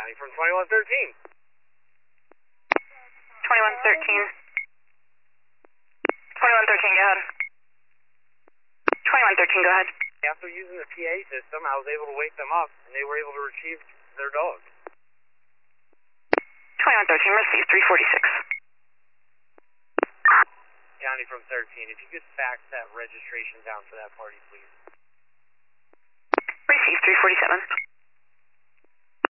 County from 2113. 2113. 2113, go ahead. 2113, go ahead. After using the PA system, I was able to wake them up, and they were able to retrieve their dog. 2113, received 346. County from 13, if you could fax that registration down for that party, please. Received 347.